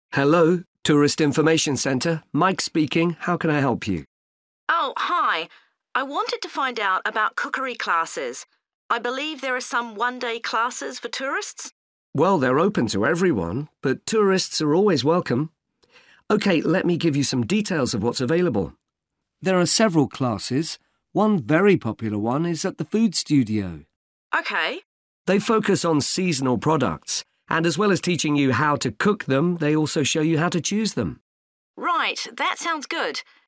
Hello, Tourist Information Centre. Mike speaking. How can I help you? Oh, hi. I wanted to find out about cookery classes. I believe there are some one-day classes for tourists. Well, they're open to everyone, but tourists are always welcome. OK, let me give you some details of what's available. There are several classes. One very popular one is at the Food Studio. OK. They focus on seasonal products, and as well as teaching you how to cook them, they also show you how to choose them. Right, that sounds good.